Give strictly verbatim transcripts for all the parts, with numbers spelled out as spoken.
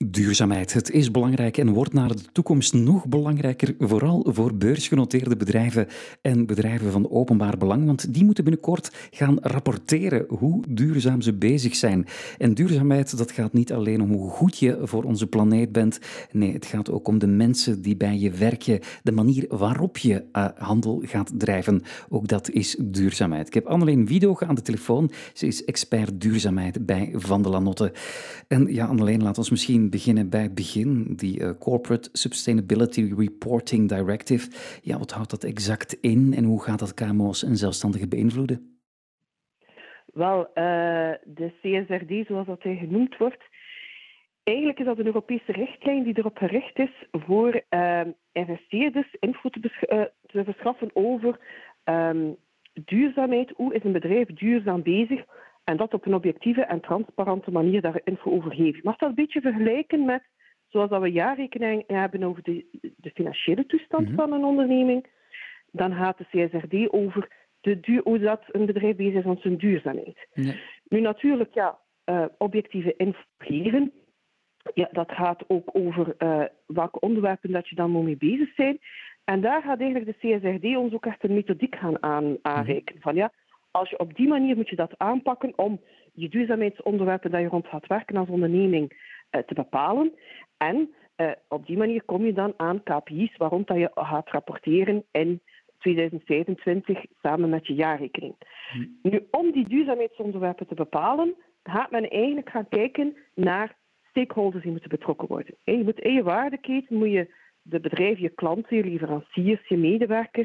Duurzaamheid. Het is belangrijk en wordt naar de toekomst nog belangrijker, vooral voor beursgenoteerde bedrijven en bedrijven van openbaar belang, want die moeten binnenkort gaan rapporteren hoe duurzaam ze bezig zijn. En duurzaamheid, dat gaat niet alleen om hoe goed je voor onze planeet bent, nee, het gaat ook om de mensen die bij je werken, de manier waarop je uh, handel gaat drijven. Ook dat is duurzaamheid. Ik heb Anneleen Wiedoog aan de telefoon. Ze is expert duurzaamheid bij Van de Lanotte. En ja, Anneleen, laat ons misschien beginnen bij het begin. Die uh, Corporate Sustainability Reporting Directive. Ja, wat houdt dat exact in en hoe gaat dat K M O's en zelfstandigen beïnvloeden? Wel, uh, de C S R D, zoals dat hij genoemd wordt, eigenlijk is dat een Europese richtlijn die erop gericht is voor uh, investeerders info te, besch- uh, te verschaffen over um, duurzaamheid. Hoe is een bedrijf duurzaam bezig? En dat op een objectieve en transparante manier daar info over geven. Je mag dat een beetje vergelijken met zoals dat we jaarrekening hebben over de, de financiële toestand mm-hmm. van een onderneming. Dan gaat de C S R D over de duur, hoe dat een bedrijf bezig is aan zijn duurzaamheid. Ja. Nu natuurlijk, ja, uh, objectieve info geven. Ja, dat gaat ook over uh, welke onderwerpen dat je dan moet mee bezig zijn. En daar gaat eigenlijk de C S R D ons ook echt een methodiek gaan aan, aanreiken. Van ja, als je op die manier moet je dat aanpakken om je duurzaamheidsonderwerpen dat je rond gaat werken als onderneming uh, te bepalen. En uh, op die manier kom je dan aan K P I's waarom dat je gaat rapporteren in tweeduizend vijfentwintig samen met je jaarrekening. Hmm. Nu, om die duurzaamheidsonderwerpen te bepalen, gaat men eigenlijk gaan kijken naar stakeholders die moeten betrokken worden. Je moet in je waardeketen moet je de bedrijven, je klanten, je leveranciers, je medewerkers,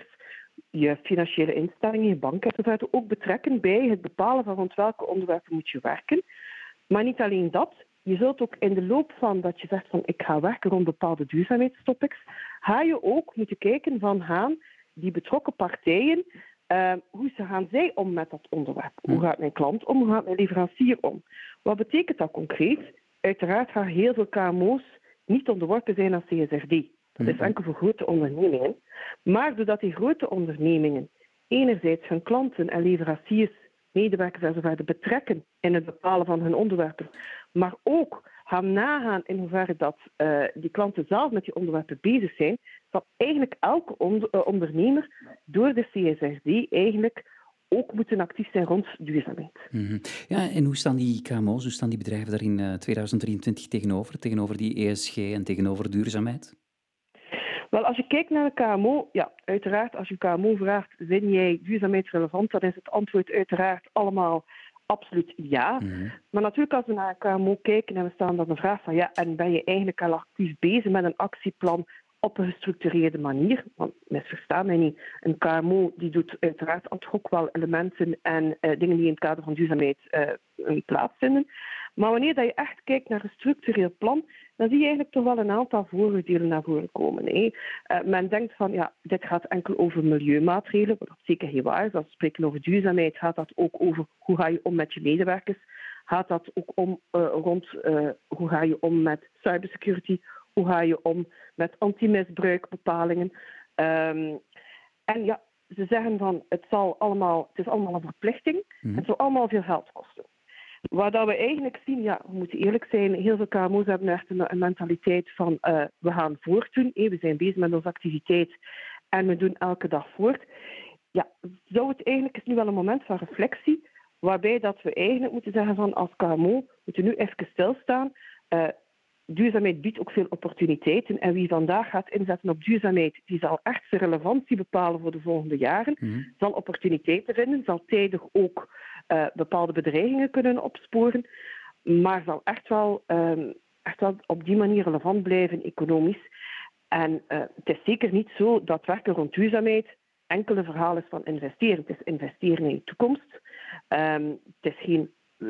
je financiële instellingen, je bank enzovoort ook betrekken bij het bepalen van rond welke onderwerpen moet je werken. Maar niet alleen dat, je zult ook in de loop van dat je zegt van ik ga werken rond bepaalde duurzaamheidstopics, ga je ook moeten kijken van gaan die betrokken partijen, uh, hoe ze gaan zij om met dat onderwerp. Hoe gaat mijn klant om, hoe gaat mijn leverancier om? Wat betekent dat concreet? Uiteraard gaan heel veel K M O's niet onderworpen zijn aan C S R D. Dat is enkel voor grote ondernemingen. Maar doordat die grote ondernemingen enerzijds hun klanten en leveranciers, medewerkers enzovoort betrekken in het bepalen van hun onderwerpen, maar ook gaan nagaan in hoeverre dat uh, die klanten zelf met die onderwerpen bezig zijn, zal eigenlijk elke onder, uh, ondernemer door de C S R D eigenlijk ook moeten actief zijn rond duurzaamheid. Mm-hmm. Ja, en hoe staan die K M O's, hoe staan die bedrijven daar in uh, tweeduizend drieëntwintig tegenover, tegenover die E S G en tegenover duurzaamheid? Wel, als je kijkt naar de K M O, ja, uiteraard, als je K M O vraagt, vind jij duurzaamheid relevant, dan is het antwoord uiteraard allemaal absoluut ja. Mm-hmm. Maar natuurlijk, als we naar een K M O kijken en we stellen dan de vraag van ja, en ben je eigenlijk al actief bezig met een actieplan op een gestructureerde manier? Want misversta mij niet, een K M O die doet uiteraard ad hoc wel elementen en uh, dingen die in het kader van duurzaamheid uh, plaatsvinden. Maar wanneer dat je echt kijkt naar een structureel plan, dan zie je eigenlijk toch wel een aantal vooroordelen naar voren komen. Hè. Uh, men denkt van, ja, dit gaat enkel over milieumaatregelen, wat dat zeker heel waar is. Als we spreken over duurzaamheid, gaat dat ook over hoe ga je om met je medewerkers. Gaat dat ook om uh, rond uh, hoe ga je om met cybersecurity, hoe ga je om met anti-misbruikbepalingen. Um, en ja, ze zeggen van, het, zal allemaal, het is allemaal een verplichting, mm. het zal allemaal veel geld kosten. Waar dat we eigenlijk zien, ja, we moeten eerlijk zijn, heel veel K M O's hebben echt een, een mentaliteit van uh, we gaan voortdoen, hey, we zijn bezig met onze activiteit en we doen elke dag voort. Ja, zou het eigenlijk is nu wel een moment van reflectie, waarbij dat we eigenlijk moeten zeggen van als K M O moeten we nu even stilstaan. Uh, duurzaamheid biedt ook veel opportuniteiten en wie vandaag gaat inzetten op duurzaamheid, die zal echt zijn relevantie bepalen voor de volgende jaren, mm-hmm. zal opportuniteiten vinden, zal tijdig ook uh, bepaalde bedreigingen kunnen opsporen, maar zal echt wel, um, echt wel op die manier relevant blijven economisch. En uh, het is zeker niet zo dat werken rond duurzaamheid enkel een verhaal is van investeren. Het is investeren in de toekomst. Um, het is geen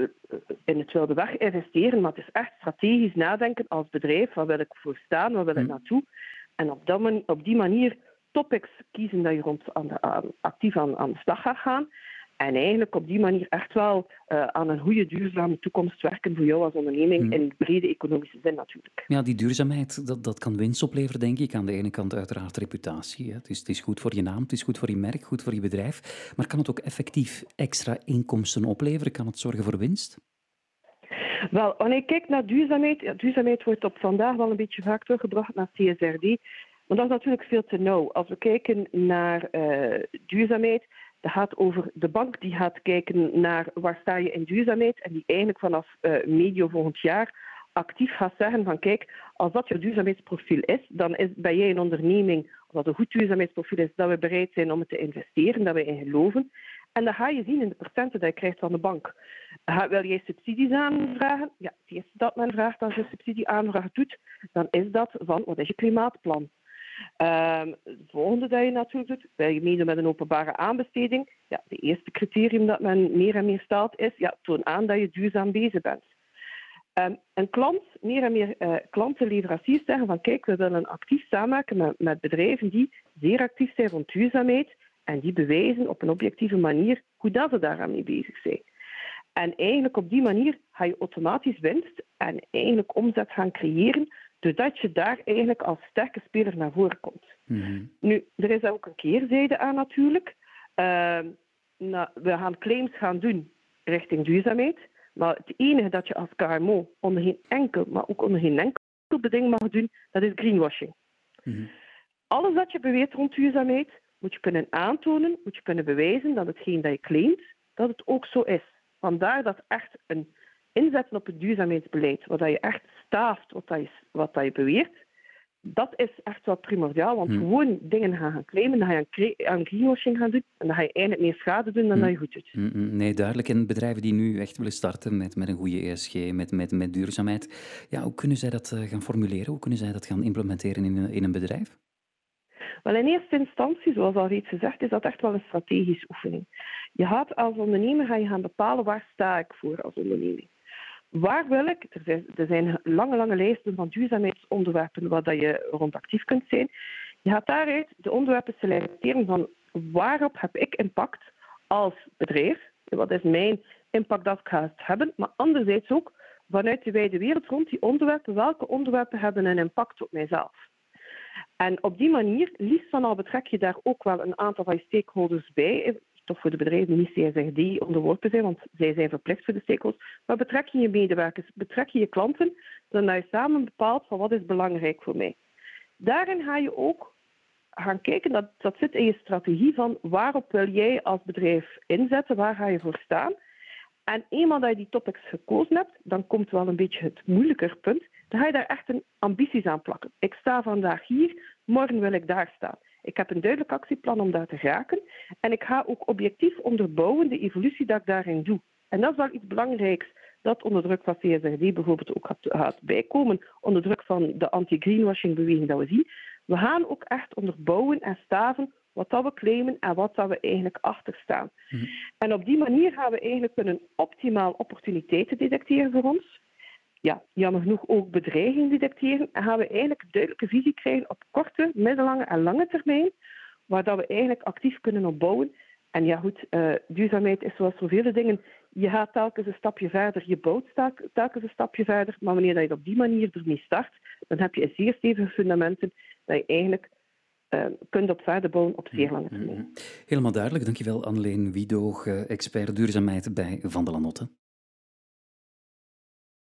in het wilde weg investeren, maar het is echt strategisch nadenken als bedrijf. Waar wil ik voor staan? Waar wil ik naartoe? En op, dat man, op die manier topics kiezen dat je rond aan de, aan, actief aan, aan de slag gaat gaan. En eigenlijk op die manier echt wel uh, aan een goede, duurzame toekomst werken voor jou als onderneming, hmm. in brede economische zin natuurlijk. Ja, die duurzaamheid, dat, dat kan winst opleveren, denk ik. Aan de ene kant uiteraard reputatie. Hè. Het, is, het is goed voor je naam, het is goed voor je merk, goed voor je bedrijf. Maar kan het ook effectief extra inkomsten opleveren? Kan het zorgen voor winst? Wel, wanneer je kijkt naar duurzaamheid, ja, duurzaamheid wordt op vandaag wel een beetje vaak teruggebracht naar C S R D, maar dat is natuurlijk veel te nauw. Als we kijken naar uh, duurzaamheid, dat gaat over de bank die gaat kijken naar waar sta je in duurzaamheid en die eigenlijk vanaf uh, medio volgend jaar actief gaat zeggen van kijk, als dat je duurzaamheidsprofiel is, dan is, ben jij een onderneming, als dat een goed duurzaamheidsprofiel is, dat we bereid zijn om het te investeren, dat we in geloven. En dat ga je zien in de procenten die je krijgt van de bank. Wil jij subsidies aanvragen? Ja, het eerste dat men vraagt als je een subsidieaanvraag doet, dan is dat van wat is je klimaatplan? Um, het volgende dat je natuurlijk doet, wil je meedoen met een openbare aanbesteding? Ja, de eerste criterium dat men meer en meer stelt is, ja, toon aan dat je duurzaam bezig bent. Um, een klant, meer en meer uh, klanten, leveranciers zeggen van kijk, we willen actief samenwerken met, met bedrijven die zeer actief zijn rond duurzaamheid en die bewijzen op een objectieve manier hoe dat ze daaraan mee bezig zijn. En eigenlijk op die manier ga je automatisch winst en eigenlijk omzet gaan creëren, doordat je daar eigenlijk als sterke speler naar voren komt. Mm-hmm. Nu, er is ook een keerzijde aan natuurlijk. Uh, nou, we gaan claims gaan doen richting duurzaamheid. Maar het enige dat je als K M O onder geen enkel, maar ook onder geen enkel beding mag doen, dat is greenwashing. Mm-hmm. Alles dat je beweert rond duurzaamheid, moet je kunnen aantonen, moet je kunnen bewijzen dat hetgeen dat je claimt, dat het ook zo is. Vandaar dat echt een inzetten op het duurzaamheidsbeleid, waar je echt staaft wat, dat je, wat dat je beweert, dat is echt wel primordiaal. Want hmm. gewoon dingen gaan, gaan claimen, dan ga je aan, aan greenwashing gaan doen en dan ga je eigenlijk meer schade doen dan hmm. dat je goed doet. Nee, duidelijk. En bedrijven die nu echt willen starten met, met een goede E S G, met, met, met duurzaamheid, ja, hoe kunnen zij dat gaan formuleren? Hoe kunnen zij dat gaan implementeren in een, in een bedrijf? Wel, in eerste instantie, zoals al reeds gezegd, is dat echt wel een strategische oefening. Je gaat als ondernemer ga je gaan bepalen waar sta ik voor als onderneming. Waar wil ik? Er zijn, er zijn lange, lange lijsten van duurzaamheidsonderwerpen waar dat je rond actief kunt zijn. Je gaat daaruit de onderwerpen selecteren van waarop heb ik impact als bedrijf. Wat is mijn impact dat ik ga hebben? Maar anderzijds ook vanuit de wijde wereld rond die onderwerpen. Welke onderwerpen hebben een impact op mijzelf? En op die manier, liefst van al betrek je daar ook wel een aantal van je stakeholders bij. Toch voor de bedrijven die niet C S R D onderworpen zijn, want zij zijn verplicht voor de stakeholders. Maar betrek je je medewerkers, betrek je je klanten, dan dat je samen bepaalt van wat is belangrijk voor mij. Daarin ga je ook gaan kijken, dat, dat zit in je strategie van waarop wil jij als bedrijf inzetten, waar ga je voor staan. En eenmaal dat je die topics gekozen hebt, dan komt wel een beetje het moeilijker punt. Dan ga je daar echt een ambities aan plakken. Ik sta vandaag hier, morgen wil ik daar staan. Ik heb een duidelijk actieplan om daar te geraken. En ik ga ook objectief onderbouwen de evolutie dat ik daarin doe. En dat is wel iets belangrijks dat onder druk van C S R D bijvoorbeeld ook gaat, gaat bijkomen. Onder druk van de anti-greenwashing beweging dat we zien. We gaan ook echt onderbouwen en staven wat dat we claimen en wat dat we eigenlijk achter staan. Mm-hmm. En op die manier gaan we eigenlijk kunnen optimaal opportuniteiten detecteren voor ons. Ja, jammer genoeg ook bedreigingen detecteren en gaan we eigenlijk een duidelijke visie krijgen op korte, middellange en lange termijn, waar dat we eigenlijk actief kunnen opbouwen. En ja goed, uh, duurzaamheid is zoals zoveel dingen, je gaat telkens een stapje verder, je bouwt telkens een stapje verder, maar wanneer je op die manier ermee start, dan heb je zeer stevige fundamenten dat je eigenlijk uh, kunt op verder bouwen op zeer lange termijn. Helemaal duidelijk, dankjewel Anneleen Wiedoog, expert duurzaamheid bij Van de Lannotte.